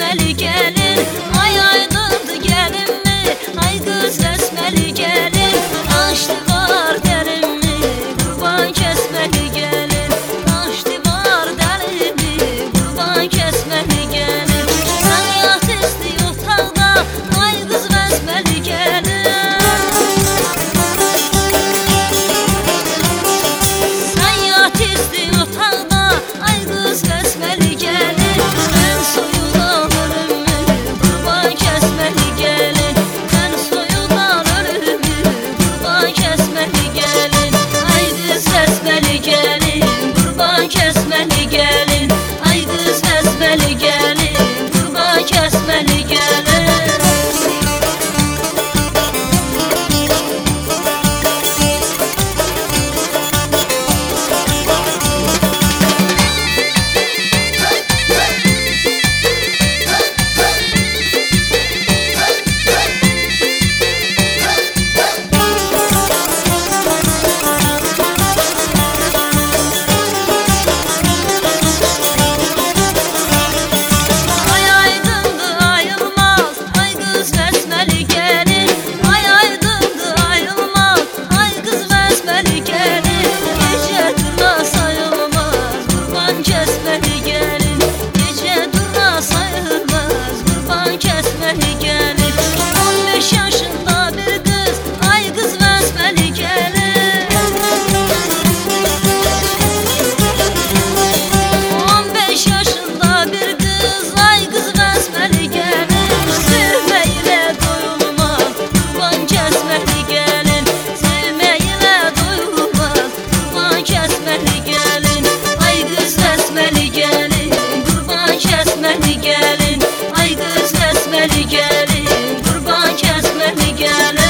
esmeli gelin, ay aydındı gelin mi? Ay kız esmeli gelin, açtı var derin mi? Kurban kesmeli gelin, açtı var derin mi? Kurban kesmeli gelin. Sen yat isti otaqda, ay kız esmeli gelin. Sen yat isti otaqda, ay kız esmeli gelin. Ben soyudan ölümü, kurban kesmeli gelin. Ben soyudan ölümü, kurban kesmeli gelin. Ay kız esmeli gelin, kurban kesmeli gelin. Ay kız esmeli gelin, kurban kesmeli gelin. Ay aydındı ayılmaz, ay kız esmeli gelin. Ay aydındı ayılmaz, ay kız esmeli gelin. Gece durna sayılmaz, kurban kesmeli gelin. Gece durna sayılmaz, kurban kesmeli gelin. 15 yaşında bir kız, ay kız esmeli gelin. 15 yaşında bir kız, ay kız esmeli gelin. Sevmeyle doyulmaz, kurban kesmeli gelin. Sevmeyle doyulmaz, kurban kesmeli gelin. Ay kız esmeli gelin, kurban kesmeli gelin. Ay kız esmeli gelin, kurban kesmeli gelin.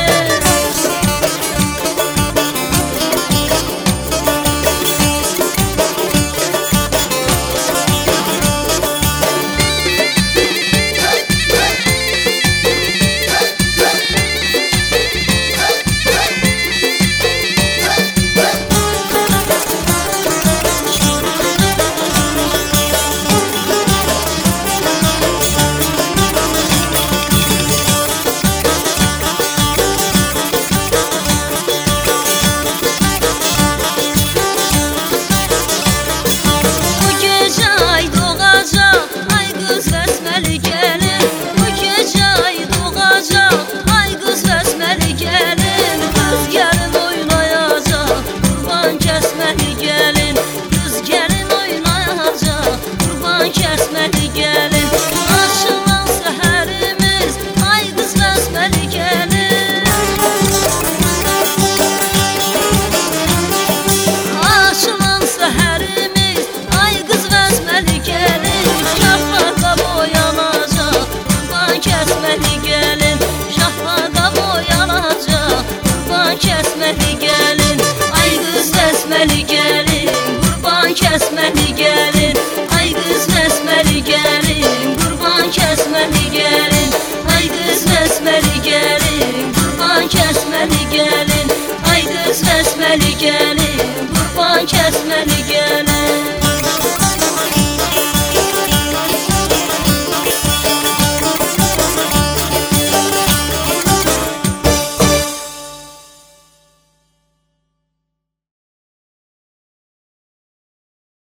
Bu gece ay doğacak, ay kız esmeli gelin. Bu gece ay doğacak, ay kız esmeli gelin. Kız gelin oynayacak, kurban kesmeli gelin. Kız gelin oynayacak, kurban kesmeli gelin. Açılan seherimiz, ay kız esmeli gelin. Açılan seherimiz, ay kız esmeli gelin. Şafaka boyanacak, kurban kesmeli gelin. Şafaka boyanacak, kurban kesmeli gelin. Ay kız esmeli gelin, kurban kesmeli gelin. Ay kız esmeli gelin, kurban kesmeli gelin. Ay kız esmeli gelin, kurban kesmeli gelin. Ay kız esmeli gelin, kurban kesmeli gelin.